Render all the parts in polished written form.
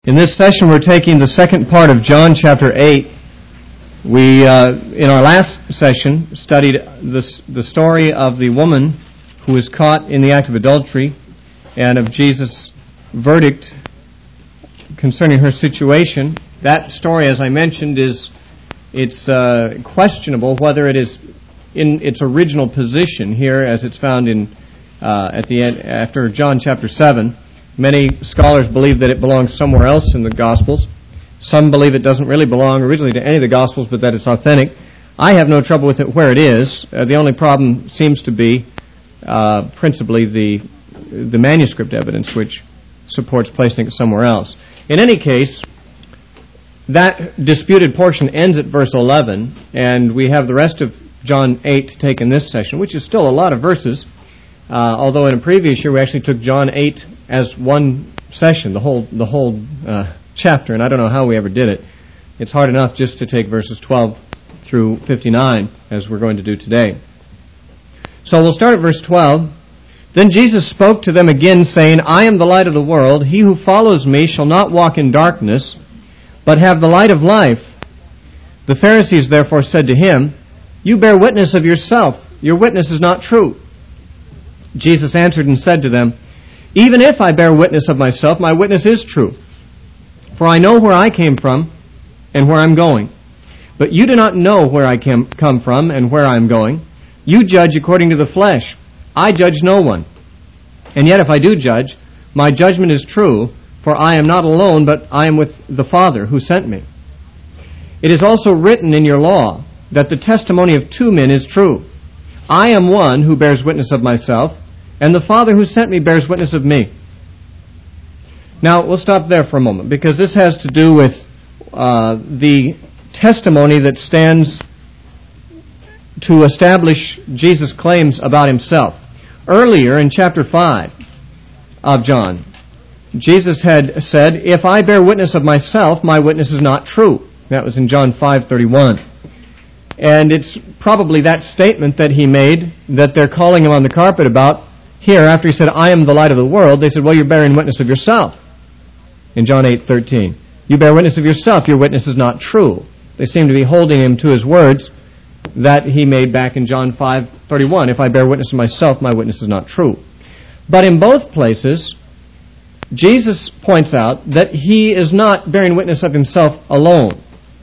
In this session, we're taking the second part of John chapter 8. We, in our last session, studied the story of the woman who was caught in the act of adultery and of Jesus' verdict concerning her situation. That story, as I mentioned, it's questionable whether it is in its original position here, as it's found in at the end after John chapter 7. Many scholars believe that it belongs somewhere else in the Gospels. Some believe it doesn't really belong originally to any of the Gospels, but that it's authentic. I have no trouble with it where it is. The only problem seems to be principally the manuscript evidence, which supports placing it somewhere else. In any case, that disputed portion ends at verse 11, and we have the rest of John 8 to take in this session, which is still a lot of verses. Although in a previous year we actually took John 8 as one session, the whole chapter, and I don't know how we ever did it. It's hard enough just to take verses 12 through 59, as we're going to do today. So we'll start at verse 12. Then Jesus spoke to them again, saying, I am the light of the world. He who follows me shall not walk in darkness, but have the light of life. The Pharisees therefore said to him, You bear witness of yourself. Your witness is not true. Jesus answered and said to them, Even if I bear witness of myself, my witness is true. For I know where I came from and where I'm going. But you do not know where I come from and where I am going. You judge according to the flesh. I judge no one. And yet if I do judge, my judgment is true, for I am not alone, but I am with the Father who sent me. It is also written in your law that the testimony of two men is true. I am one who bears witness of myself, and the Father who sent me bears witness of me. Now, we'll stop there for a moment, because this has to do with the testimony that stands to establish Jesus' claims about himself. Earlier in chapter 5 of John, Jesus had said, If I bear witness of myself, my witness is not true. That was in John 5:31. And it's probably that statement that he made that they're calling him on the carpet about. Here, after he said, I am the light of the world, they said, well, you're bearing witness of yourself. In John 8:13. You bear witness of yourself, your witness is not true. They seem to be holding him to his words that he made back in John 5:31. If I bear witness of myself, my witness is not true. But in both places, Jesus points out that he is not bearing witness of himself alone.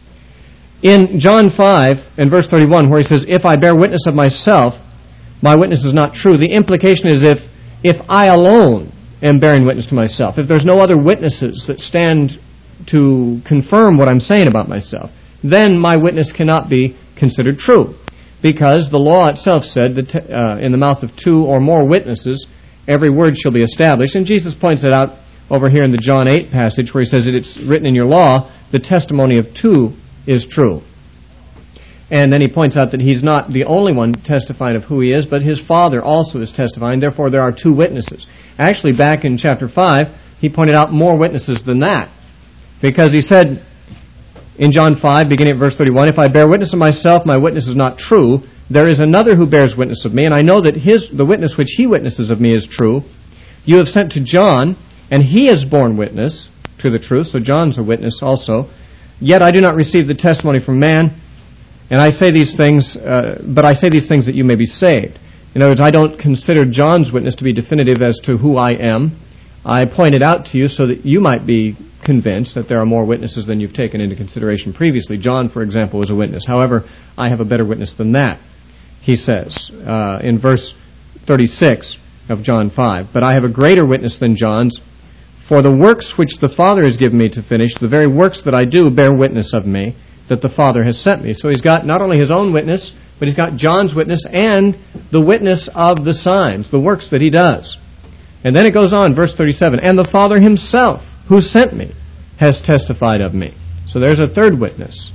In John 5 and verse 31, where he says, If I bear witness of myself, my witness is not true. The implication is if I alone am bearing witness to myself, if there's no other witnesses that stand to confirm what I'm saying about myself, then my witness cannot be considered true. Because the law itself said that in the mouth of two or more witnesses, every word shall be established. And Jesus points it out over here in the John 8 passage where he says that it's written in your law, the testimony of two is true. And then he points out that he's not the only one testifying of who he is, but his Father also is testifying. Therefore, there are two witnesses. Actually, back in chapter 5, he pointed out more witnesses than that. Because he said in John 5, beginning at verse 31, If I bear witness of myself, my witness is not true. There is another who bears witness of me, and I know that the witness which he witnesses of me is true. You have sent to John, and he has borne witness to the truth. So John's a witness also. Yet I do not receive the testimony from man, and I say these things, but I say these things that you may be saved. In other words, I don't consider John's witness to be definitive as to who I am. I point it out to you so that you might be convinced that there are more witnesses than you've taken into consideration previously. John, for example, was a witness. However, I have a better witness than that, he says in verse 36 of John 5. But I have a greater witness than John's, for the works which the Father has given me to finish, the very works that I do bear witness of me, that the Father has sent me. So he's got not only his own witness, but he's got John's witness and the witness of the signs, the works that he does. And then it goes on, verse 37, And the Father himself, who sent me, has testified of me. So there's a third witness.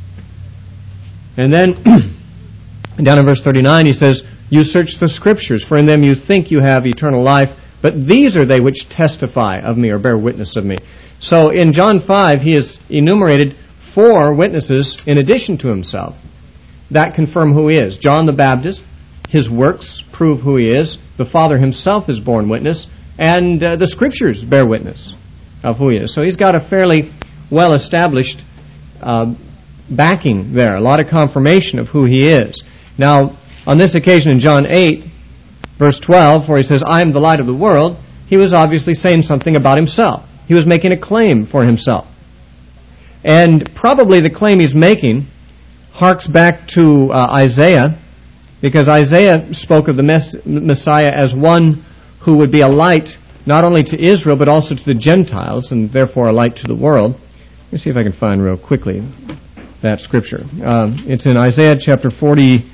And then, down in verse 39, he says, You search the Scriptures, for in them you think you have eternal life, but these are they which testify of me or bear witness of me. So in John 5, he has enumerated 4 witnesses in addition to himself that confirm who he is. John the Baptist, his works prove who he is. The Father himself has borne witness. And the Scriptures bear witness of who he is. So he's got a fairly well-established backing there, a lot of confirmation of who he is. Now, on this occasion in John 8, verse 12, where he says, I am the light of the world, he was obviously saying something about himself. He was making a claim for himself. And probably the claim he's making harks back to Isaiah, because Isaiah spoke of the Messiah as one who would be a light not only to Israel but also to the Gentiles, and therefore a light to the world. Let me see if I can find real quickly that scripture. It's in Isaiah chapter 43,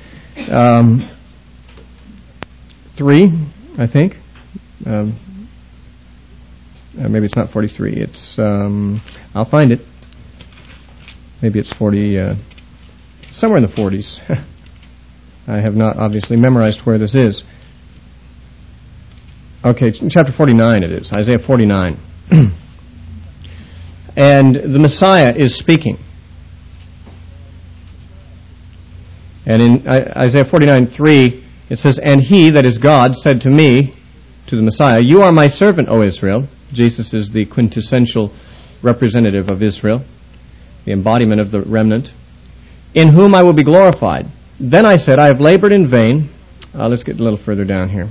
I think. Maybe it's not 43. It's I'll find it. Maybe it's 40, somewhere in the 40s. I have not obviously memorized where this is. Okay, chapter 49 it is, Isaiah 49. And the Messiah is speaking. And in Isaiah 49:3, it says, And he, that is God, said to me, to the Messiah, You are my servant, O Israel. Jesus is the quintessential representative of Israel, the embodiment of the remnant, in whom I will be glorified. Then I said, I have labored in vain. Let's get a little further down here.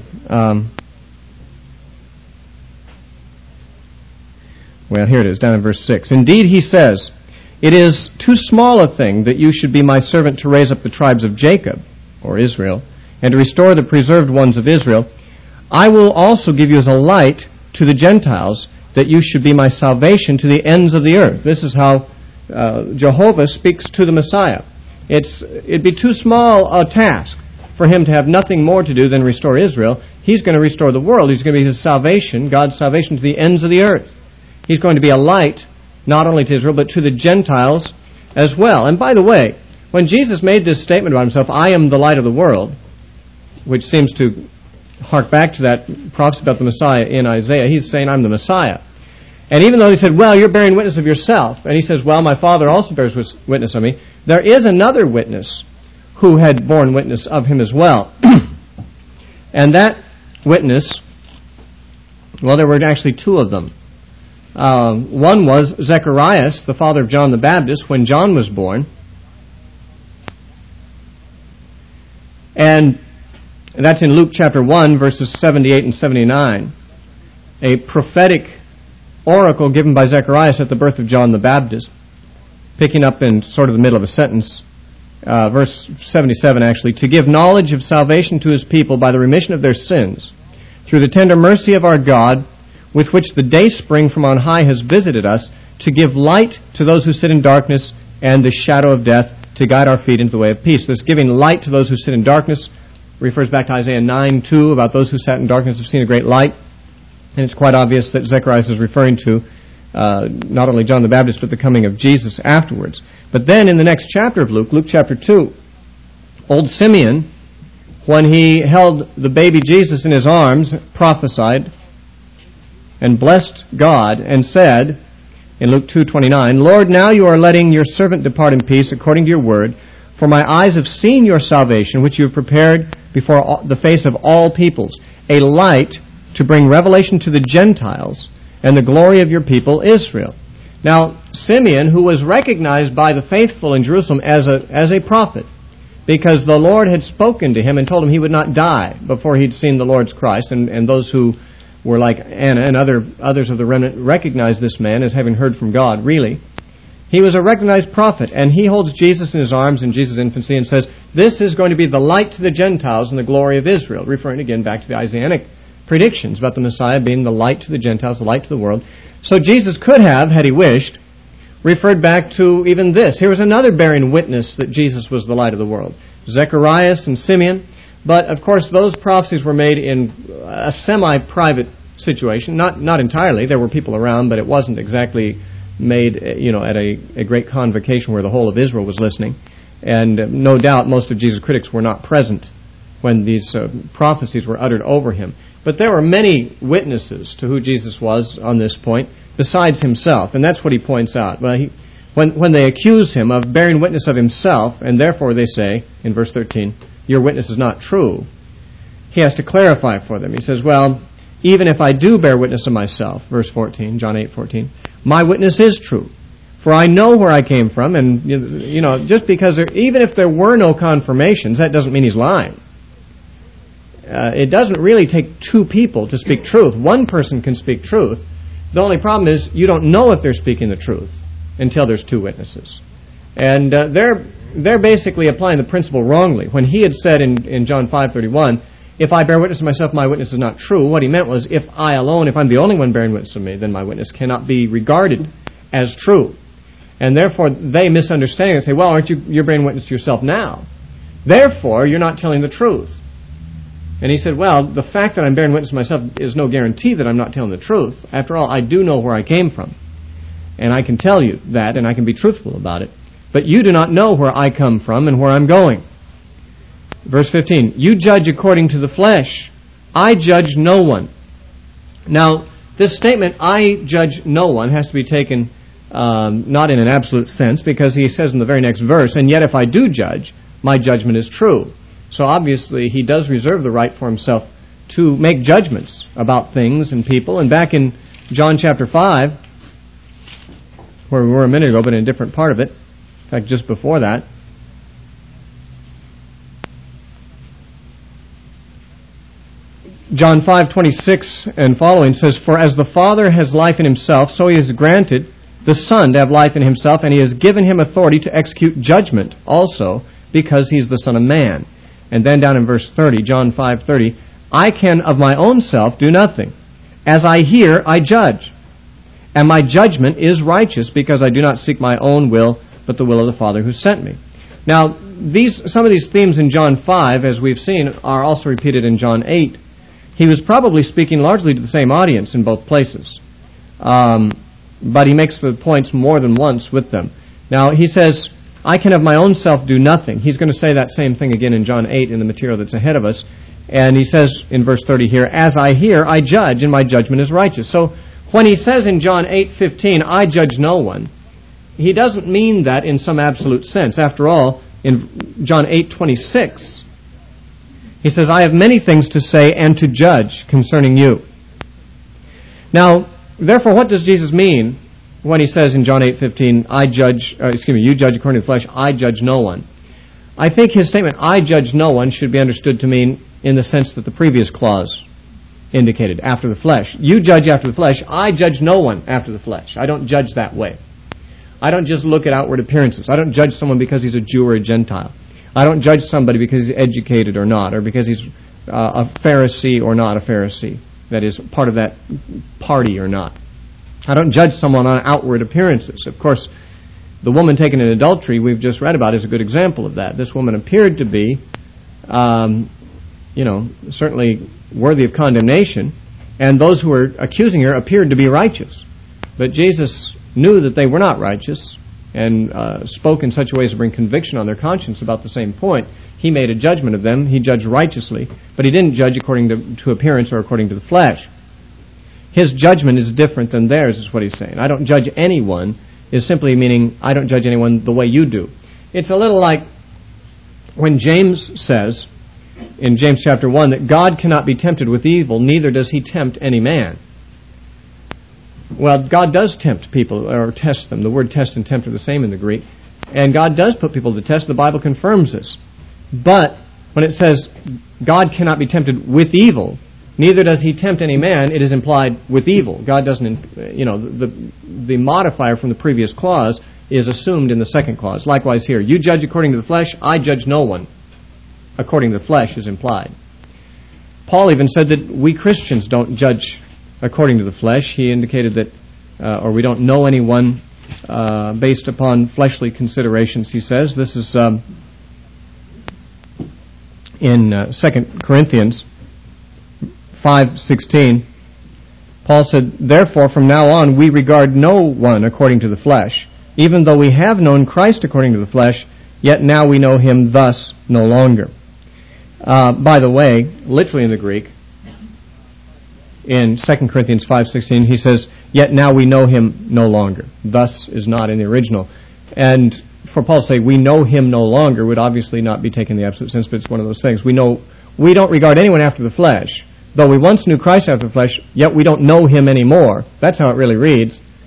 Well, here it is, down in verse 6. Indeed, he says, It is too small a thing that you should be my servant to raise up the tribes of Jacob, or Israel, and to restore the preserved ones of Israel. I will also give you as a light to the Gentiles, that you should be my salvation to the ends of the earth. This is how Jehovah speaks to the Messiah. It'd be too small a task for him to have nothing more to do than restore Israel. He's going to restore the world. He's going to be his salvation, God's salvation to the ends of the earth. He's going to be a light not only to Israel but to the Gentiles as well. And by the way, when Jesus made this statement about himself, I am the light of the world, which seems to hark back to that prophecy about the Messiah in Isaiah, he's saying, I'm the Messiah. And even though he said, well, you're bearing witness of yourself, and he says, well, my Father also bears witness of me, there is another witness who had borne witness of him as well. And that witness, well, there were actually two of them. One was Zacharias, the father of John the Baptist, when John was born. And that's in Luke chapter 1, verses 78 and 79. A prophetic oracle given by Zacharias at the birth of John the Baptist. Picking up in sort of the middle of a sentence. Verse 77 actually. To give knowledge of salvation to his people by the remission of their sins, through the tender mercy of our God, with which the day spring from on high has visited us, to give light to those who sit in darkness and the shadow of death, to guide our feet into the way of peace. This giving light to those who sit in darkness refers back to Isaiah 9:2, about those who sat in darkness have seen a great light. And it's quite obvious that Zacharias is referring to not only John the Baptist, but the coming of Jesus afterwards. But then in the next chapter of Luke, Luke chapter 2, old Simeon, when he held the baby Jesus in his arms, prophesied and blessed God and said, in Luke 2:29, Lord, now you are letting your servant depart in peace according to your word, for my eyes have seen your salvation, which you have prepared before the face of all peoples, a light to bring revelation to the Gentiles and the glory of your people Israel. Now, Simeon, who was recognized by the faithful in Jerusalem as a prophet, because the Lord had spoken to him and told him he would not die before he'd seen the Lord's Christ, and those who were like Anna and others of the remnant recognized this man as having heard from God, really. He was a recognized prophet, and he holds Jesus in his arms in Jesus' infancy and says, this is going to be the light to the Gentiles and the glory of Israel, referring again back to the Isaianic predictions about the Messiah being the light to the Gentiles, the light to the world. So Jesus could have, had he wished, referred back to even this. Here was another bearing witness that Jesus was the light of the world. Zacharias and Simeon. But, of course, those prophecies were made in a semi-private situation. Not entirely. There were people around, but it wasn't exactly made, at a great convocation where the whole of Israel was listening. And no doubt most of Jesus' critics were not present when these prophecies were uttered over him. But there were many witnesses to who Jesus was on this point, besides himself. And that's what he points out. Well, when they accuse him of bearing witness of himself, and therefore they say, in verse 13, your witness is not true, he has to clarify for them. He says, well, even if I do bear witness of myself, verse 14, John 8:14, my witness is true. For I know where I came from, and just because even if there were no confirmations, that doesn't mean he's lying. It doesn't really take two people to speak truth. One person can speak truth. The only problem is you don't know if they're speaking the truth until there's two witnesses. And they're basically applying the principle wrongly. When he had said in John 5:31, if I bear witness of myself, my witness is not true, what he meant was if I'm the only one bearing witness of me, then my witness cannot be regarded as true. And therefore, they misunderstand and say, well, you're bearing witness to yourself now. Therefore, you're not telling the truth. And he said, well, the fact that I'm bearing witness to myself is no guarantee that I'm not telling the truth. After all, I do know where I came from. And I can tell you that, and I can be truthful about it. But you do not know where I come from and where I'm going. Verse 15, you judge according to the flesh. I judge no one. Now, this statement, I judge no one, has to be taken not in an absolute sense, because he says in the very next verse, and yet if I do judge, my judgment is true. So obviously he does reserve the right for himself to make judgments about things and people. And back in John chapter 5, where we were a minute ago, but in a different part of it, in fact just before that, John 5:26 and following says, for as the Father has life in himself, so he has granted the Son to have life in himself, and he has given him authority to execute judgment also, because he's the Son of Man. And then down in verse 30, John 5:30, I can of my own self do nothing. As I hear, I judge. And my judgment is righteous, because I do not seek my own will, but the will of the Father who sent me. Now, some of these themes in John 5, as we've seen, are also repeated in John 8. He was probably speaking largely to the same audience in both places. But he makes the points more than once with them. Now, he says, I can of my own self do nothing. He's going to say that same thing again in John 8 in the material that's ahead of us. And he says in verse 30 here, as I hear, I judge, and my judgment is righteous. So when he says in John 8:15, I judge no one, he doesn't mean that in some absolute sense. After all, in John 8:26, he says, I have many things to say and to judge concerning you. Now, therefore, what does Jesus mean when he says in John 8:15, you judge according to the flesh, I judge no one? I think his statement, I judge no one, should be understood to mean in the sense that the previous clause indicated, after the flesh. You judge after the flesh, I judge no one after the flesh. I don't judge that way. I don't just look at outward appearances. I don't judge someone because he's a Jew or a Gentile. I don't judge somebody because he's educated or not, or because he's a Pharisee or not a Pharisee, that is, part of that party or not. I don't judge someone on outward appearances. Of course, the woman taken in adultery we've just read about is a good example of that. This woman appeared to be, certainly worthy of condemnation, and those who were accusing her appeared to be righteous. But Jesus knew that they were not righteous, and spoke in such a way as to bring conviction on their conscience about the same point. He made a judgment of them. He judged righteously, but he didn't judge according to appearance or according to the flesh. His judgment is different than theirs, is what he's saying. I don't judge anyone is simply meaning I don't judge anyone the way you do. It's a little like when James says in James chapter 1 that God cannot be tempted with evil, neither does he tempt any man. Well, God does tempt people, or test them. The word test and tempt are the same in the Greek. And God does put people to test. The Bible confirms this. But when it says God cannot be tempted with evil, neither does he tempt any man, it is implied with evil. God doesn't, the modifier from the previous clause is assumed in the second clause. Likewise here, you judge according to the flesh, I judge no one. According to the flesh is implied. Paul even said that we Christians don't judge according to the flesh. He indicated that, or we don't know anyone based upon fleshly considerations, he says. This is in 2 Corinthians 5:16. Paul said, therefore from now on we regard no one according to the flesh. Even though we have known Christ according to the flesh, yet now we know him thus no longer. By the way, literally in the Greek, in 2 Corinthians 5:16, he says, yet now we know him no longer. Thus is not in the original. And for Paul to say, we know him no longer, would obviously not be taken in the absolute sense, but it's one of those things. We don't regard anyone after the flesh. Though we once knew Christ after the flesh, yet we don't know him anymore. That's how it really reads.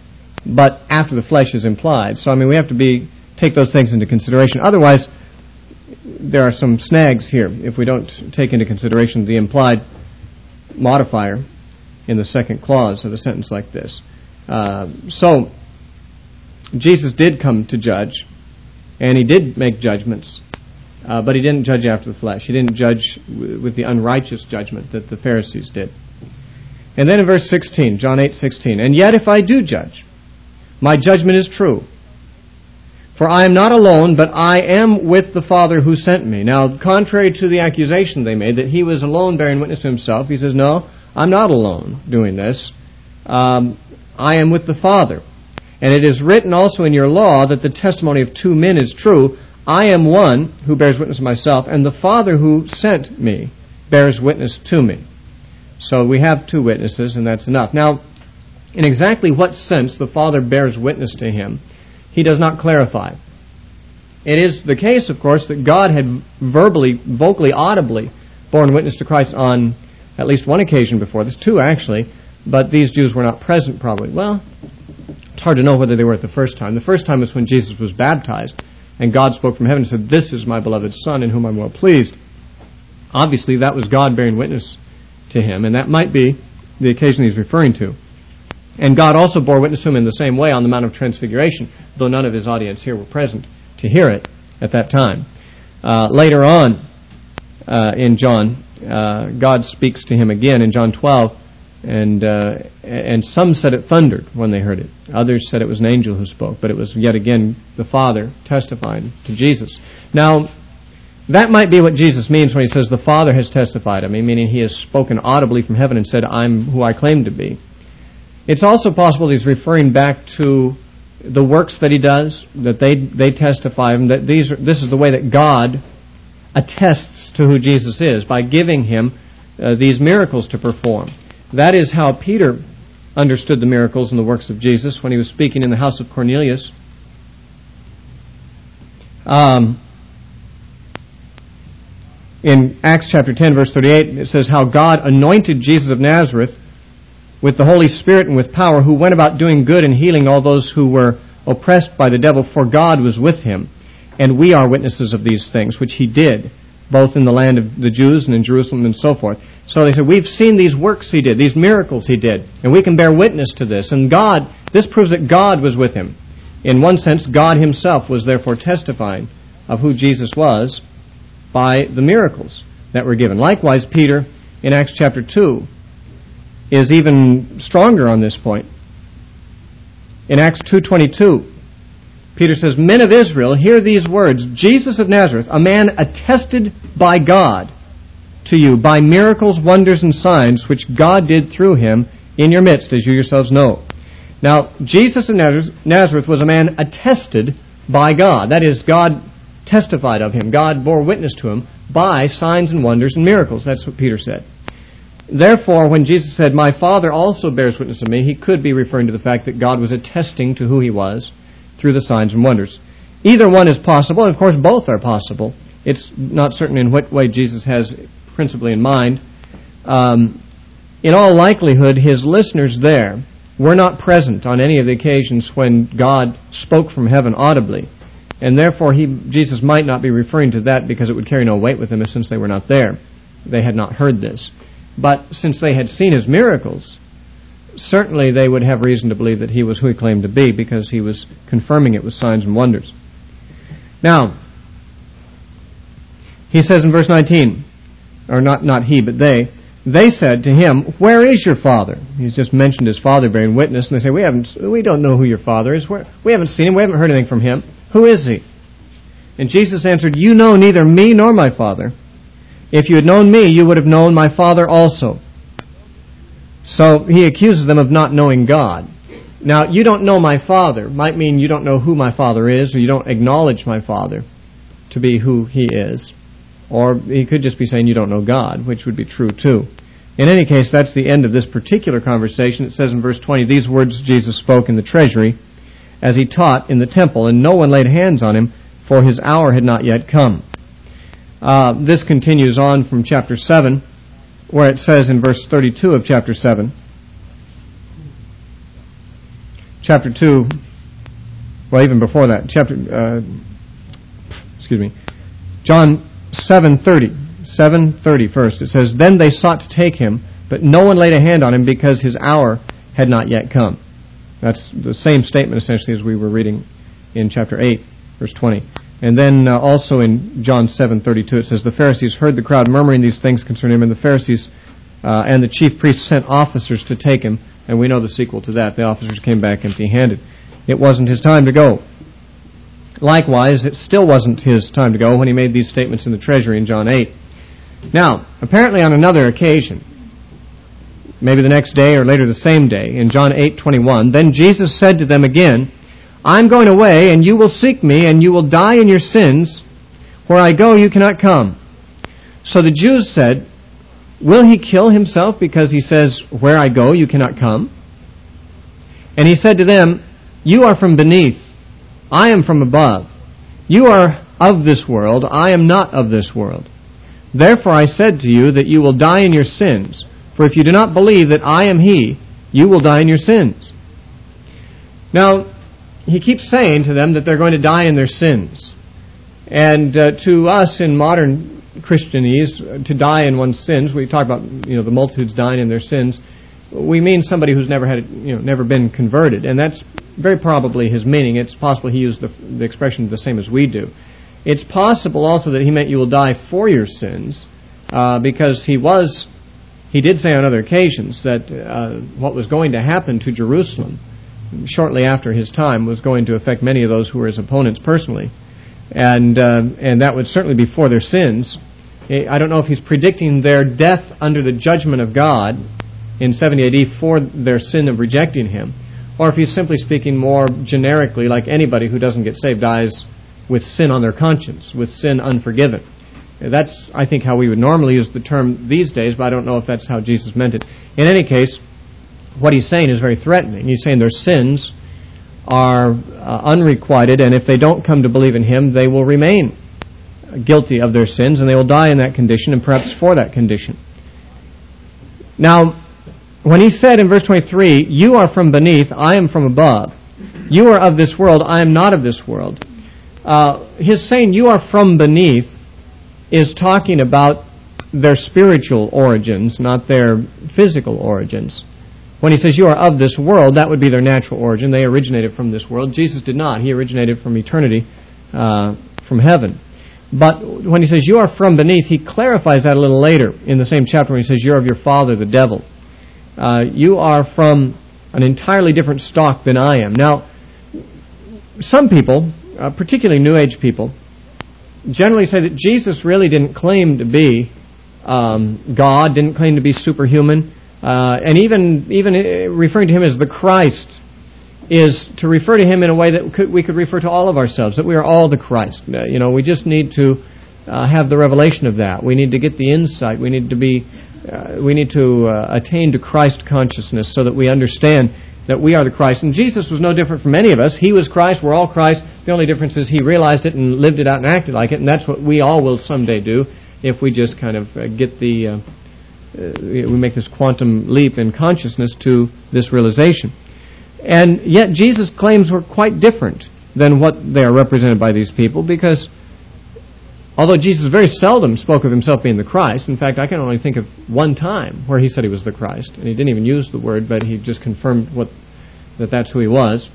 but after the flesh is implied. So, we have to take those things into consideration. Otherwise, there are some snags here if we don't take into consideration the implied modifier in the second clause of a sentence like this. So, Jesus did come to judge, and he did make judgments, but he didn't judge after the flesh. He didn't judge with the unrighteous judgment that the Pharisees did. And then in verse 16, John 8:16, "And yet if I do judge, my judgment is true. For I am not alone, but I am with the Father who sent me." Now, contrary to the accusation they made that he was alone bearing witness to himself, he says, "No, I'm not alone doing this. I am with the Father. And it is written also in your law that the testimony of two men is true. I am one who bears witness of myself, and the Father who sent me bears witness to me." So we have two witnesses, and that's enough. Now, in exactly what sense the Father bears witness to him, he does not clarify. It is the case, of course, that God had verbally, vocally, audibly borne witness to Christ on at least one occasion before this, two actually, but these Jews were not present probably. Well, it's hard to know whether they were at the first time. The first time was when Jesus was baptized, and God spoke from heaven and said, "This is my beloved Son, in whom I'm well pleased." Obviously, that was God bearing witness to him, and that might be the occasion he's referring to. And God also bore witness to him in the same way on the Mount of Transfiguration, though none of his audience here were present to hear it at that time. Later on in John, God speaks to him again in John 12, and some said it thundered when they heard it. Others said it was an angel who spoke, but it was yet again the Father testifying to Jesus. Now, that might be what Jesus means when he says the Father has testified. Meaning he has spoken audibly from heaven and said, "I'm who I claim to be." It's also possible he's referring back to the works that he does, that they testify of him, that this is the way that God attests to who Jesus is, by giving him these miracles to perform. That is how Peter understood the miracles and the works of Jesus when he was speaking in the house of Cornelius. In Acts chapter 10, verse 38, it says how God anointed Jesus of Nazareth with the Holy Spirit and with power, who went about doing good and healing all those who were oppressed by the devil, for God was with him. And we are witnesses of these things, which he did, both in the land of the Jews and in Jerusalem and so forth. So they said, we've seen these works he did, these miracles he did, and we can bear witness to this. And this proves that God was with him. In one sense, God himself was therefore testifying of who Jesus was by the miracles that were given. Likewise, Peter, in Acts chapter 2, is even stronger on this point. In Acts 2:22, Peter says, "Men of Israel, hear these words, Jesus of Nazareth, a man attested by God to you by miracles, wonders, and signs, which God did through him in your midst, as you yourselves know." Now, Jesus of Nazareth was a man attested by God. That is, God testified of him. God bore witness to him by signs and wonders and miracles. That's what Peter said. Therefore, when Jesus said, "My Father also bears witness of me," he could be referring to the fact that God was attesting to who he was through the signs and wonders. Either one is possible, and of course both are possible. It's not certain in what way Jesus has principally in mind. In all likelihood, his listeners there were not present on any of the occasions when God spoke from heaven audibly. And therefore, Jesus might not be referring to that because it would carry no weight with them, since they were not there. They had not heard this. But since they had seen his miracles, certainly they would have reason to believe that he was who he claimed to be, because he was confirming it with signs and wonders. Now, he says in verse 19, or not he, but they said to him, "Where is your father?" He's just mentioned his father bearing witness, and they say, we don't know who your father is. We haven't seen him. We haven't heard anything from him. Who is he? And Jesus answered, "You know neither me nor my Father. If you had known me, you would have known my Father also." So he accuses them of not knowing God. Now, "you don't know my Father" might mean you don't know who my Father is, or you don't acknowledge my Father to be who he is. Or he could just be saying you don't know God, which would be true too. In any case, that's the end of this particular conversation. It says in verse 20, "These words Jesus spoke in the treasury as he taught in the temple, and no one laid hands on him, for his hour had not yet come." This continues on from chapter 7, where it says in verse 32 of chapter 7, chapter 2, well, even before that, John 7:30 first. It says, "Then they sought to take him, but no one laid a hand on him because his hour had not yet come." That's the same statement essentially as we were reading in chapter 8, verse 20. And then also in John 7:32 it says, "The Pharisees heard the crowd murmuring these things concerning him, and the Pharisees and the chief priests sent officers to take him." And we know the sequel to that. The officers came back empty-handed. It wasn't his time to go. Likewise, it still wasn't his time to go when he made these statements in the treasury in John 8. Now, apparently on another occasion, maybe the next day or later the same day, in John 8:21, "Then Jesus said to them again, I'm going away, and you will seek me, and you will die in your sins. Where I go, you cannot come." So the Jews said, "Will he kill himself because he says, 'Where I go, you cannot come'?" And he said to them, "You are from beneath, I am from above. You are of this world, I am not of this world. Therefore I said to you that you will die in your sins. For if you do not believe that I am He, you will die in your sins." Now, he keeps saying to them that they're going to die in their sins. And to us in modern Christianese, to die in one's sins, we talk about the multitudes dying in their sins, we mean somebody who's never been converted. And that's very probably his meaning. It's possible he used the expression the same as we do. It's possible also that he meant you will die for your sins, because he did say on other occasions that what was going to happen to Jerusalem shortly after his time was going to affect many of those who were his opponents personally, and that would certainly be for their sins. I don't know if he's predicting their death under the judgment of God in 70 AD for their sin of rejecting him, or if he's simply speaking more generically, like anybody who doesn't get saved dies with sin on their conscience, with sin unforgiven. That's, I think, how we would normally use the term these days, but I don't know if that's how Jesus meant it. In any case, what he's saying is very threatening. He's saying their sins are unrequited, and if they don't come to believe in him, they will remain guilty of their sins, and they will die in that condition, and perhaps for that condition. Now, when he said in verse 23, "You are from beneath, I am from above. You are of this world, I am not of this world." His saying, "You are from beneath," is talking about their spiritual origins, not their physical origins. When he says, "You are of this world," that would be their natural origin. They originated from this world. Jesus did not. He originated from eternity, from heaven. But when he says, "You are from beneath," he clarifies that a little later in the same chapter when he says, "You're of your father, the devil." You are from an entirely different stock than I am. Now, some people, particularly New Age people, generally say that Jesus really didn't claim to be God, didn't claim to be superhuman, and even referring to him as the Christ is to refer to him in a way that we could refer to all of ourselves, that we are all the Christ. We just need to have the revelation of that. We need to get the insight. We need to attain to Christ consciousness so that we understand that we are the Christ. And Jesus was no different from any of us. He was Christ. We're all Christ. The only difference is he realized it and lived it out and acted like it, and that's what we all will someday do if we just kind of we make this quantum leap in consciousness to this realization. And yet Jesus' claims were quite different than what they are represented by these people, because although Jesus very seldom spoke of himself being the Christ, in fact, I can only think of one time where he said he was the Christ, and he didn't even use the word, but he just confirmed that that's who he was.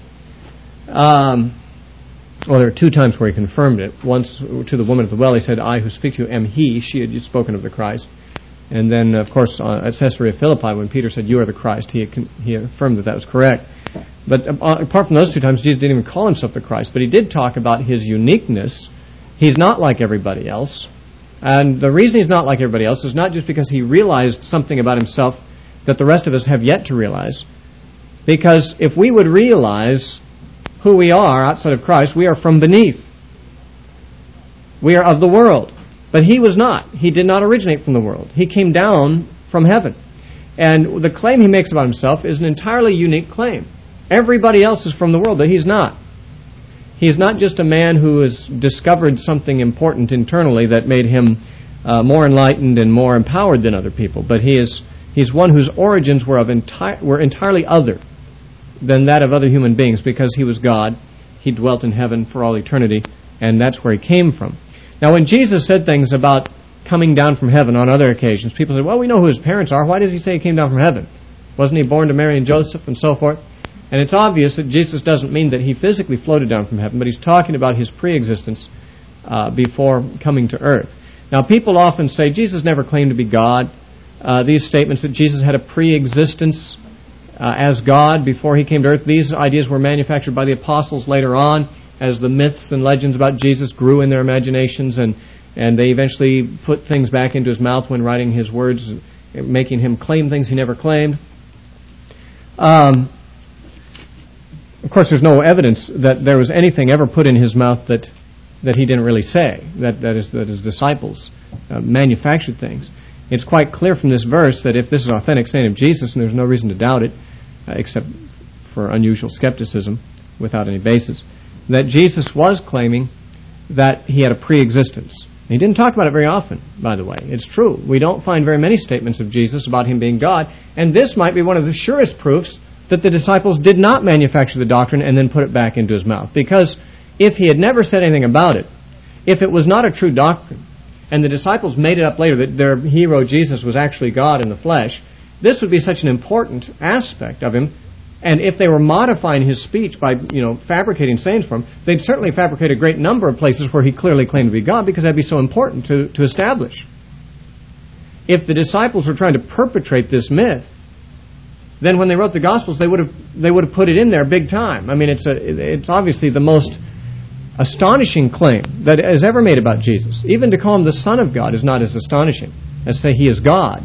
Well, there are two times where he confirmed it. Once to the woman at the well, he said, "I who speak to you am he." She had just spoken of the Christ. And then, of course, at Caesarea Philippi, when Peter said, "You are the Christ," he affirmed that was correct. But apart from those two times, Jesus didn't even call himself the Christ, but he did talk about his uniqueness. He's not like everybody else. And the reason he's not like everybody else is not just because he realized something about himself that the rest of us have yet to realize. Because if we would realize who we are outside of Christ, we are from beneath. We are of the world. But he was not. He did not originate from the world. He came down from heaven. And the claim he makes about himself is an entirely unique claim. Everybody else is from the world, but he's not. He's not just a man who has discovered something important internally that made him more enlightened and more empowered than other people, but he's one whose origins were entirely other. than that of other human beings because he was God. He dwelt in heaven for all eternity, and that's where he came from. Now, when Jesus said things about coming down from heaven on other occasions, people say, well, we know who his parents are. Why does he say he came down from heaven? Wasn't he born to Mary and Joseph and so forth? And it's obvious that Jesus doesn't mean that he physically floated down from heaven, but he's talking about his pre-existence before coming to earth. Now, people often say Jesus never claimed to be God. These statements that Jesus had a pre-existence as God before he came to earth, these ideas were manufactured by the apostles later on as the myths and legends about Jesus grew in their imaginations, and they eventually put things back into his mouth when writing his words, making him claim things he never claimed. Of course, there's no evidence that there was anything ever put in his mouth that he didn't really say, that his disciples manufactured things. It's quite clear from this verse that if this is authentic saying of Jesus, and there's no reason to doubt it, except for unusual skepticism without any basis, that Jesus was claiming that he had a pre-existence. He didn't talk about it very often, by the way. It's true. We don't find very many statements of Jesus about him being God, and this might be one of the surest proofs that the disciples did not manufacture the doctrine and then put it back into his mouth. Because if he had never said anything about it, if it was not a true doctrine, and the disciples made it up later that their hero Jesus was actually God in the flesh, this would be such an important aspect of him. And if they were modifying his speech by, fabricating sayings for him, they'd certainly fabricate a great number of places where he clearly claimed to be God, because that'd be so important to establish. If the disciples were trying to perpetrate this myth, then when they wrote the Gospels, they would have put it in there big time. I mean, it's obviously the most astonishing claim that is ever made about Jesus. Even to call him the Son of God is not as astonishing as to say he is God.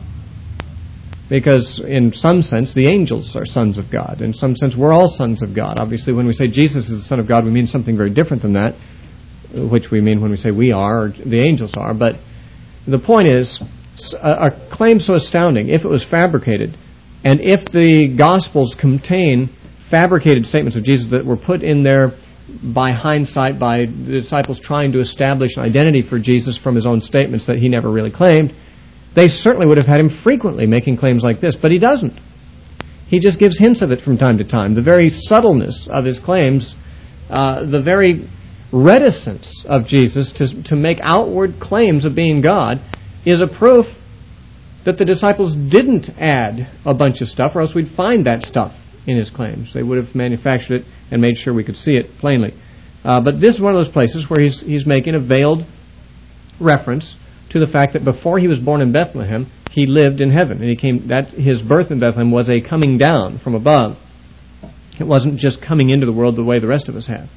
Because in some sense, the angels are sons of God. In some sense, we're all sons of God. Obviously, when we say Jesus is the Son of God, we mean something very different than that, which we mean when we say we are, or the angels are. But the point is, a claim so astounding, if it was fabricated, and if the Gospels contain fabricated statements of Jesus that were put in there by hindsight, by the disciples trying to establish an identity for Jesus from his own statements that he never really claimed, they certainly would have had him frequently making claims like this, but he doesn't. He just gives hints of it from time to time. The very subtleness of his claims, the very reticence of Jesus to make outward claims of being God is a proof that the disciples didn't add a bunch of stuff, or else we'd find that stuff in his claims. They would have manufactured it and made sure we could see it plainly. But this is one of those places where he's making a veiled reference to the fact that before he was born in Bethlehem, he lived in heaven, and that his birth in Bethlehem was a coming down from above. It wasn't just coming into the world the way the rest of us have.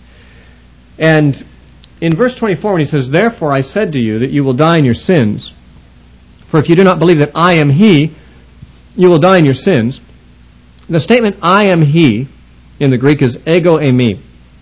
And in verse 24, when he says, "Therefore I said to you that you will die in your sins, for if you do not believe that I am He, you will die in your sins." The statement "I am He" in the Greek is ego eimi.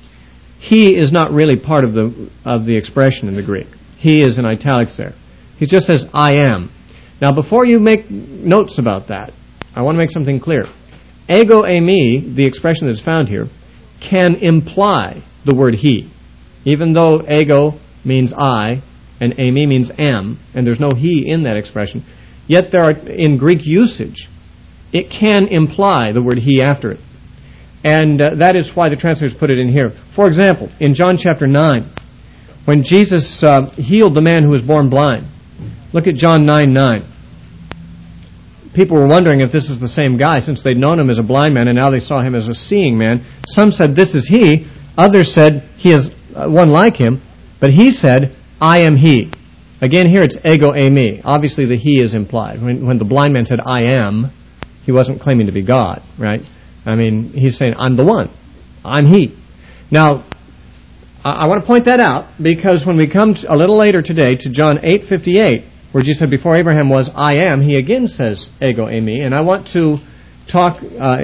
He is not really part of the expression in the Greek. He is in italics there. He just says, "I am." Now, before you make notes about that, I want to make something clear. Ego eimi, the expression that's found here, can imply the word he. Even though ego means I, and eimi means am, and there's no he in that expression, yet there are, in Greek usage, it can imply the word he after it. And that is why the translators put it in here. For example, in John chapter 9, when Jesus healed the man who was born blind, look at John 9:9. People were wondering if this was the same guy, since they'd known him as a blind man and now they saw him as a seeing man. Some said, "This is he." Others said, "He is one like him." But he said, "I am he." Again, here it's ego eimi. Obviously the he is implied. When the blind man said, "I am," he wasn't claiming to be God, right? I mean, he's saying, "I'm the one. I'm he." Now, I want to point that out, because when we come a little later today to John 8:58, where Jesus said, "Before Abraham was, I am," he again says, ego eimi. And I want to talk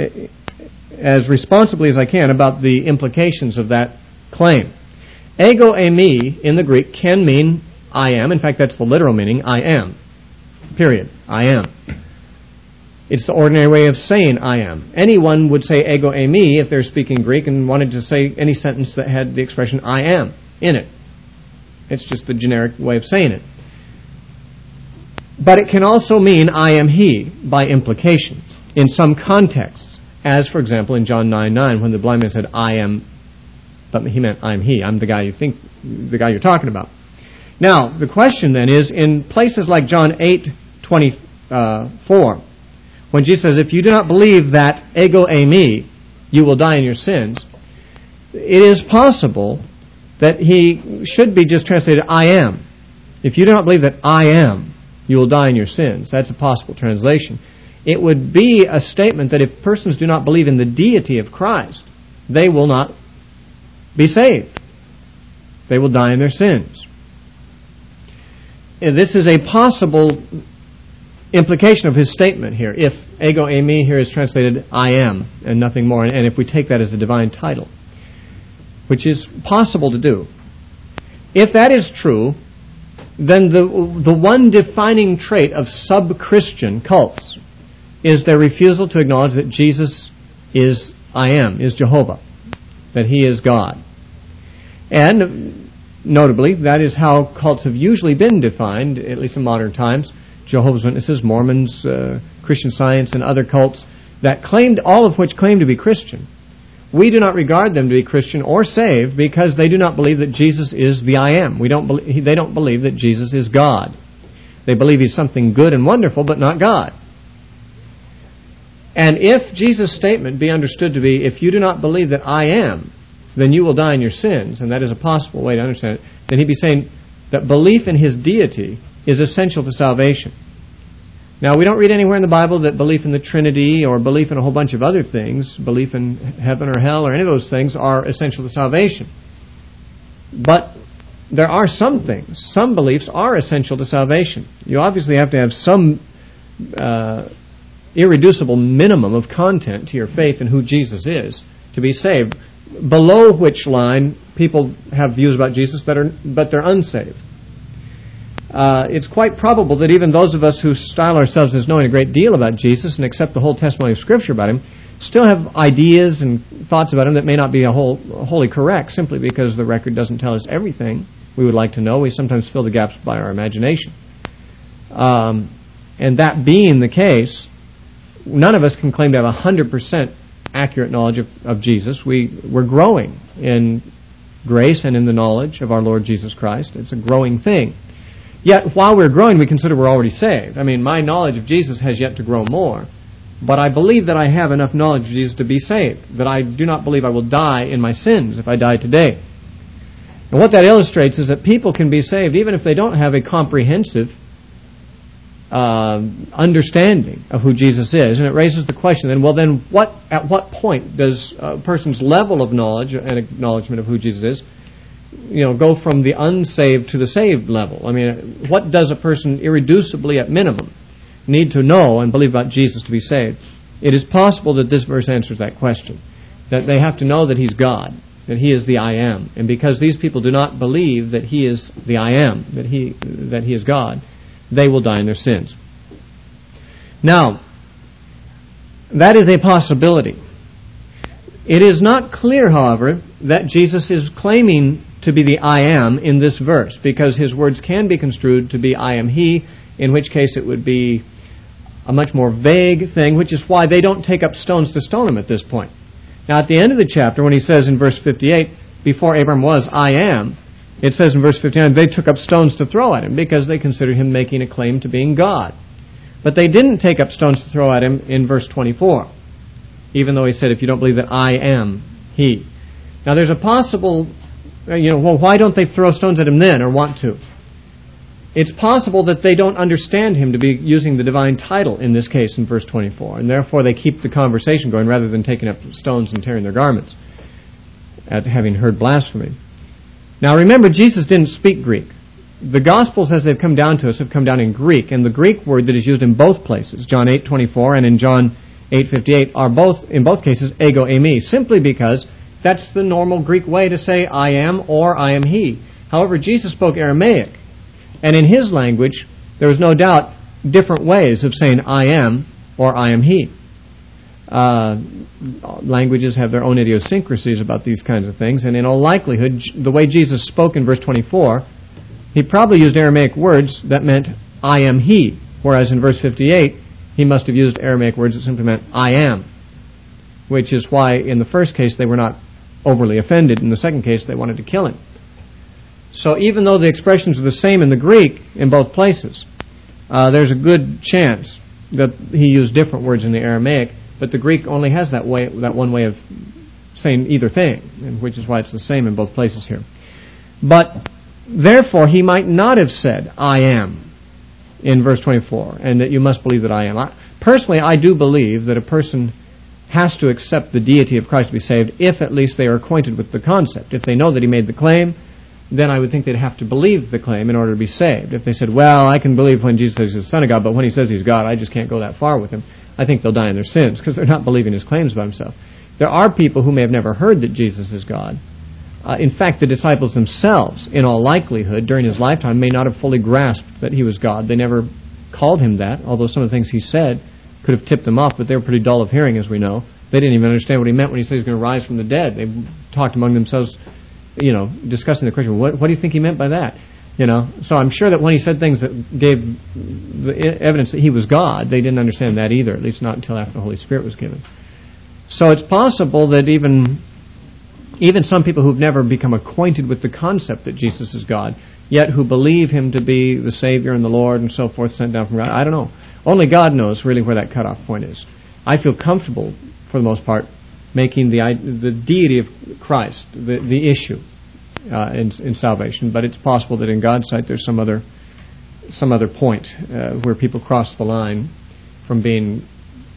as responsibly as I can about the implications of that claim. Ego eimi in the Greek can mean I am. In fact, that's the literal meaning, I am. Period. I am. It's the ordinary way of saying I am. Anyone would say ego eimi if they're speaking Greek and wanted to say any sentence that had the expression I am in it. It's just the generic way of saying it. But it can also mean I am he by implication in some contexts. As, for example, in John 9:9, when the blind man said, "I am," but he meant, "I'm he. I'm the guy you're talking about." Now, the question then is, in places like John 8:24, when Jesus says, "If you do not believe that ego eimi, you will die in your sins," it is possible that he should be just translated, "I am." If you do not believe that I am, you will die in your sins. That's a possible translation. It would be a statement that if persons do not believe in the deity of Christ, they will not be saved. They will die in their sins. And this is a possible implication of his statement here. If ego eimi here is translated I am and nothing more, and if we take that as a divine title, which is possible to do. If that is true, then the one defining trait of sub-Christian cults is their refusal to acknowledge that Jesus is I am, is Jehovah, that he is God. And notably, that is how cults have usually been defined, at least in modern times. Jehovah's Witnesses, Mormons, Christian Science, and other cults that claimed, all of which claim to be Christian. We do not regard them to be Christian or saved because they do not believe that Jesus is the I am. They don't believe that Jesus is God. They believe he's something good and wonderful, but not God. And if Jesus' statement be understood to be, if you do not believe that I am, then you will die in your sins, and that is a possible way to understand it, then he'd be saying that belief in his deity is essential to salvation. Now, we don't read anywhere in the Bible that belief in the Trinity or belief in a whole bunch of other things, belief in heaven or hell or any of those things, are essential to salvation. But there are some things, some beliefs are essential to salvation. You obviously have to have some irreducible minimum of content to your faith in who Jesus is to be saved, below which line people have views about Jesus but they're unsaved. It's quite probable that even those of us who style ourselves as knowing a great deal about Jesus and accept the whole testimony of Scripture about him still have ideas and thoughts about him that may not be wholly correct, simply because the record doesn't tell us everything we would like to know. We sometimes fill the gaps by our imagination. And that being the case, none of us can claim to have 100% accurate knowledge of Jesus. We're growing in grace and in the knowledge of our Lord Jesus Christ. It's a growing thing. Yet, while we're growing, we consider we're already saved. I mean, my knowledge of Jesus has yet to grow more. But I believe that I have enough knowledge of Jesus to be saved. That I do not believe I will die in my sins if I die today. And what that illustrates is that people can be saved even if they don't have a comprehensive understanding of who Jesus is. And it raises the question then, at what point does a person's level of knowledge and acknowledgement of who Jesus is go from the unsaved to the saved level? I mean, what does a person irreducibly at minimum need to know and believe about Jesus to be saved? It is possible that this verse answers that question. That they have to know that he's God, that he is the I am. And because these people do not believe that he is the I am, that he is God, they will die in their sins. Now, that is a possibility. It is not clear, however, that Jesus is claiming to be the I am in this verse, because his words can be construed to be I am he, in which case it would be a much more vague thing, which is why they don't take up stones to stone him at this point. Now, at the end of the chapter, when he says in verse 58, before Abraham was, I am, it says in verse 59, they took up stones to throw at him because they considered him making a claim to being God. But they didn't take up stones to throw at him in verse 24, even though he said, if you don't believe that I am he. Now, there's a possible, why don't they throw stones at him then, or want to? It's possible that they don't understand him to be using the divine title in this case in verse 24, and therefore they keep the conversation going rather than taking up stones and tearing their garments at having heard blasphemy. Now remember, Jesus didn't speak Greek. The Gospels, as they've come down to us, have come down in Greek, and the Greek word that is used in both places, John 8:24 and in John 8:58, are both, in both cases, ego eimi, simply because that's the normal Greek way to say I am or I am he. However, Jesus spoke Aramaic, and in his language, there was no doubt different ways of saying I am or I am he. Languages have their own idiosyncrasies about these kinds of things, and in all likelihood, the way Jesus spoke in verse 24, he probably used Aramaic words that meant I am he, whereas in verse 58, he must have used Aramaic words that simply meant I am. which is why in the first case they were not overly offended. In the second case, they wanted to kill him. So even though the expressions are the same in the Greek in both places, there's a good chance that he used different words in the Aramaic, but the Greek only has that one way of saying either thing, which is why it's the same in both places here. But therefore, he might not have said, I am, in verse 24, and that you must believe that I am. Personally, I do believe that a person has to accept the deity of Christ to be saved if at least they are acquainted with the concept. If they know that he made the claim, then I would think they'd have to believe the claim in order to be saved. If they said, well, I can believe when Jesus says he's the Son of God, but when he says he's God, I just can't go that far with him, I think they'll die in their sins because they're not believing his claims about himself. There are people who may have never heard that Jesus is God. In fact, the disciples themselves, in all likelihood, during his lifetime, may not have fully grasped that he was God. They never called him that, although some of the things he said could have tipped them off, but they were pretty dull of hearing, as we know. They didn't even understand what he meant when he said he's going to rise from the dead. They talked among themselves, discussing the question, what do you think he meant by that? So I'm sure that when he said things that gave the evidence that he was God, they didn't understand that either, at least not until after the Holy Spirit was given. So it's possible that even some people who've never become acquainted with the concept that Jesus is God, yet who believe him to be the Savior and the Lord and so forth, sent down from God, I don't know. Only God knows really where that cutoff point is. I feel comfortable, for the most part, making the deity of Christ the issue in salvation, but it's possible that in God's sight there's some other point where people cross the line from being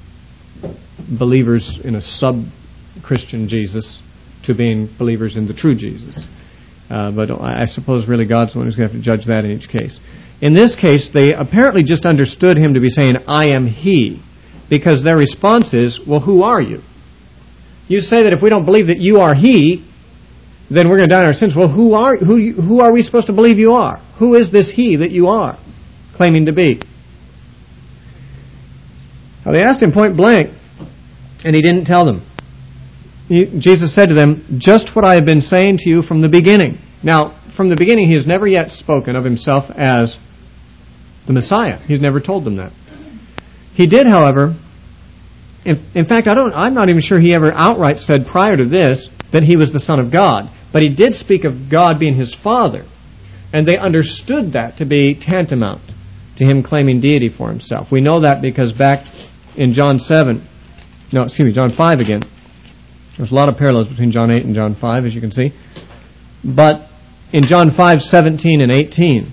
believers in a sub-Christian Jesus to being believers in the true Jesus. But I suppose really God's the one who's going to have to judge that in each case. In this case, they apparently just understood him to be saying, I am he, because their response is, well, who are you? You say that if we don't believe that you are he, then we're going to die in our sins. Well, who are we supposed to believe you are? Who is this he that you are claiming to be? Now, they asked him point blank, and he didn't tell them. Jesus said to them, just what I have been saying to you from the beginning. Now, from the beginning, he has never yet spoken of himself as the Messiah. He's never told them that. He did, however, in fact, I'm not even sure he ever outright said prior to this that he was the Son of God. But he did speak of God being his Father. And they understood that to be tantamount to him claiming deity for himself. We know that because back in John 5 again. There's a lot of parallels between John 8 and John 5, as you can see. But in John 5:17 and 18,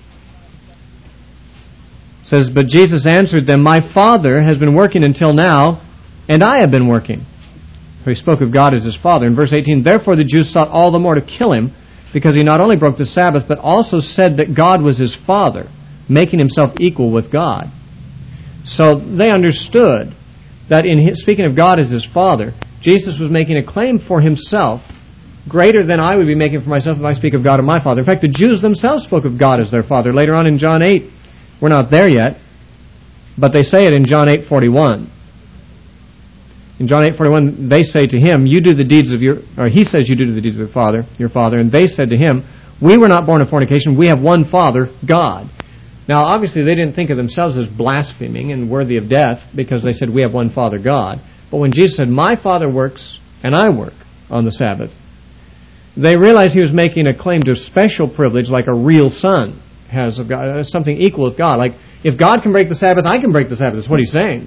it says, but Jesus answered them, my Father has been working until now, and I have been working. So he spoke of God as his Father. In verse 18, therefore the Jews sought all the more to kill him, because he not only broke the Sabbath, but also said that God was his Father, making himself equal with God. So they understood that in speaking of God as his Father, Jesus was making a claim for himself greater than I would be making for myself if I speak of God as my Father. In fact, the Jews themselves spoke of God as their Father. Later on in John 8, we're not there yet, but they say it in John 8:41. In John 8:41, they say to him, he says, you do the deeds of your Father, and they said to him, we were not born of fornication, we have one Father, God. Now, obviously, they didn't think of themselves as blaspheming and worthy of death because they said, we have one Father, God. But when Jesus said, my Father works and I work on the Sabbath, they realized he was making a claim to special privilege like a real son has of God, something equal with God. Like, if God can break the Sabbath, I can break the Sabbath. That's what he's saying.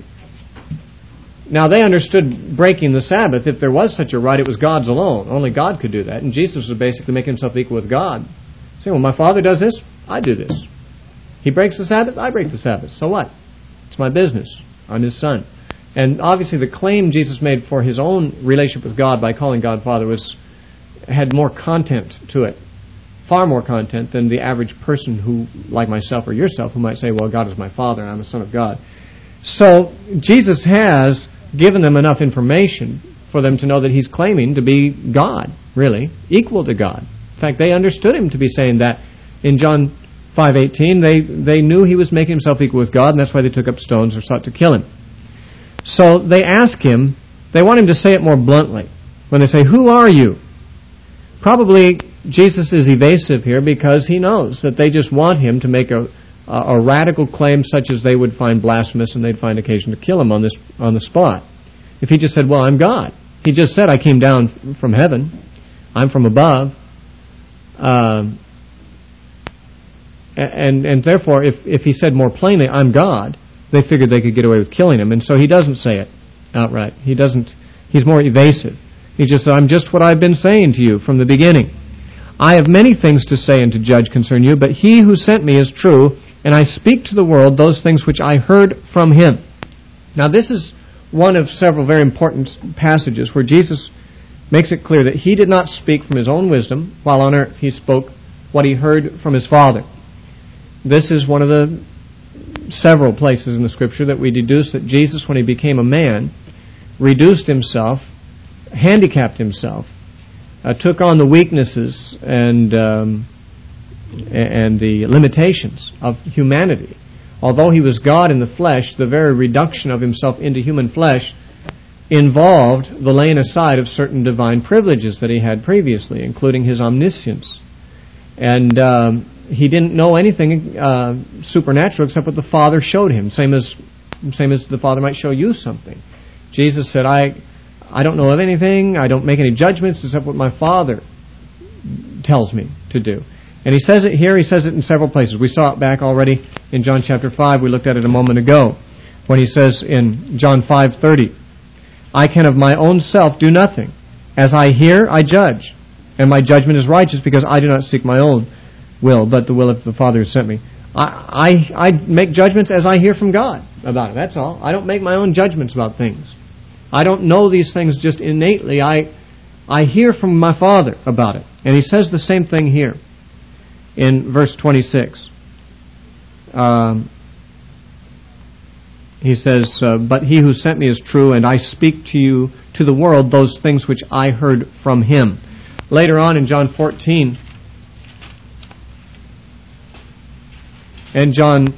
Now, they understood breaking the Sabbath, if there was such a right, it was God's alone. Only God could do that. And Jesus was basically making himself equal with God. Saying, well, my Father does this, I do this. He breaks the Sabbath, I break the Sabbath. So what? It's my business. I'm his son. And obviously the claim Jesus made for his own relationship with God by calling God Father had more content to it. Far more content than the average person who, like myself or yourself, who might say, well, God is my Father and I'm a son of God. So Jesus has given them enough information for them to know that he's claiming to be God, really, equal to God. In fact, they understood him to be saying that. In John 5:18, they knew he was making himself equal with God, and that's why they took up stones or sought to kill him. So they ask him, they want him to say it more bluntly. When they say, who are you? Probably Jesus is evasive here because he knows that they just want him to make a radical claim such as they would find blasphemous, and they'd find occasion to kill him on the spot. If he just said, well, I'm God, He just said, I came down from heaven. I'm from above. And therefore, if he said more plainly, I'm God, they figured they could get away with killing him. And so he doesn't say it outright. He's more evasive. He just said, I'm just what I've been saying to you from the beginning. I have many things to say and to judge concerning you, but he who sent me is true, and I speak to the world those things which I heard from him. Now this is one of several very important passages where Jesus makes it clear that he did not speak from his own wisdom. While on earth, he spoke what he heard from his Father. This is one of the several places in the Scripture that we deduce that Jesus, when he became a man, reduced himself, handicapped himself, took on the weaknesses and the limitations of humanity. Although he was God in the flesh, the very reduction of himself into human flesh involved the laying aside of certain divine privileges that he had previously, including his omniscience. And he didn't know anything supernatural except what the Father showed him, same as the Father might show you something. Jesus said, I don't know of anything, I don't make any judgments except what my Father tells me to do. And he says it here, he says it in several places. We saw it back already in John chapter 5, we looked at it a moment ago, when he says in John 5:30, I can of my own self do nothing. As I hear, I judge, and my judgment is righteous because I do not seek my own will, but the will of the Father who sent me. I make judgments as I hear from God about it, that's all. I don't make my own judgments about things. I don't know these things just innately. I hear from my Father about it. And he says the same thing here in verse 26. He says, but he who sent me is true, and I speak to you, to the world, those things which I heard from him. Later on in John 14, and John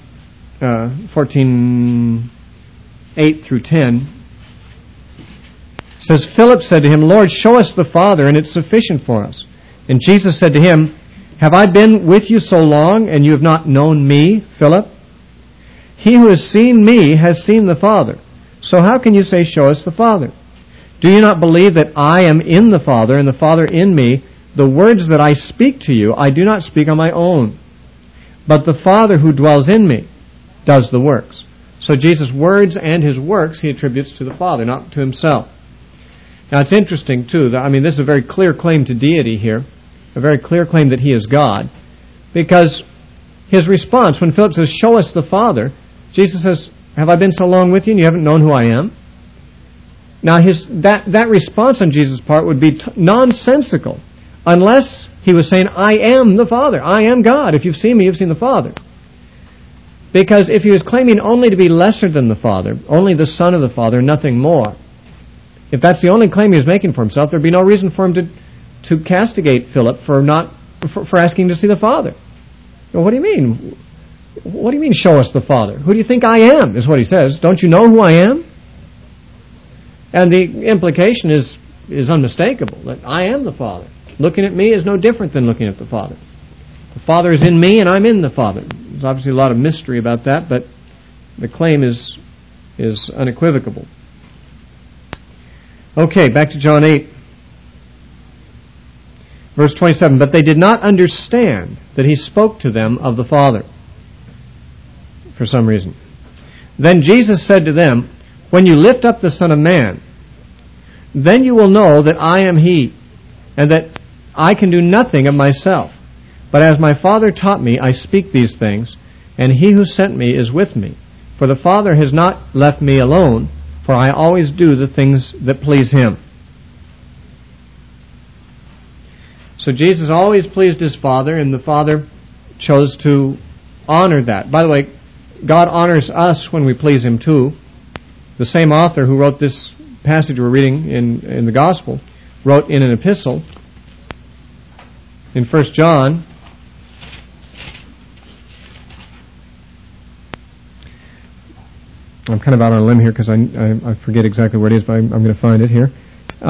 14, 8 through 10, says, Philip said to him, Lord, show us the Father, and it's sufficient for us. And Jesus said to him, have I been with you so long, and you have not known me, Philip? He who has seen me has seen the Father. So how can you say, show us the Father? Do you not believe that I am in the Father, and the Father in me? The words that I speak to you, I do not speak on my own. But the Father who dwells in me does the works. So Jesus' words and his works he attributes to the Father, not to himself. Now it's interesting too, this is a very clear claim to deity here, a very clear claim that he is God, because his response, when Philip says, show us the Father, Jesus says, have I been so long with you and you haven't known who I am? Now that response on Jesus' part would be nonsensical, unless he was saying, I am the Father, I am God. If you've seen me, you've seen the Father. Because if he was claiming only to be lesser than the Father, only the Son of the Father, nothing more, if that's the only claim he was making for himself, there'd be no reason for him to castigate Philip for asking to see the Father. Well, what do you mean? What do you mean, show us the Father? Who do you think I am, is what he says. Don't you know who I am? And the implication is unmistakable, that I am the Father. Looking at me is no different than looking at the Father. The Father is in me and I'm in the Father. There's obviously a lot of mystery about that, but the claim is unequivocal. Okay, back to John 8. Verse 27, but they did not understand that he spoke to them of the Father, for some reason. Then Jesus said to them, when you lift up the Son of Man, then you will know that I am he, and that I can do nothing of myself. But as my Father taught me, I speak these things, and he who sent me is with me. For the Father has not left me alone, for I always do the things that please him. So Jesus always pleased his Father, and the Father chose to honor that. By the way, God honors us when we please him too. The same author who wrote this passage we're reading in the Gospel wrote in an epistle in 1 John. I'm kind of out on a limb here because I forget exactly where it is, but I'm going to find it here.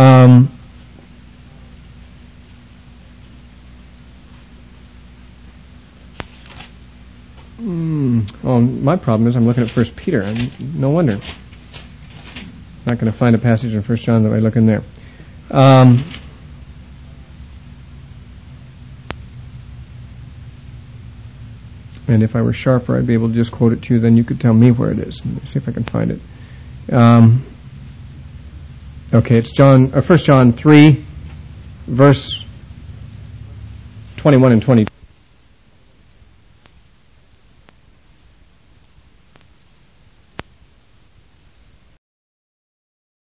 My problem is I'm looking at 1 Peter. No wonder. I'm not going to find a passage in 1 John that I look in there. And if I were sharper, I'd be able to just quote it to you. Then you could tell me where it is. Let me see if I can find it. Okay, it's 1 John 3, verse 21 and 22.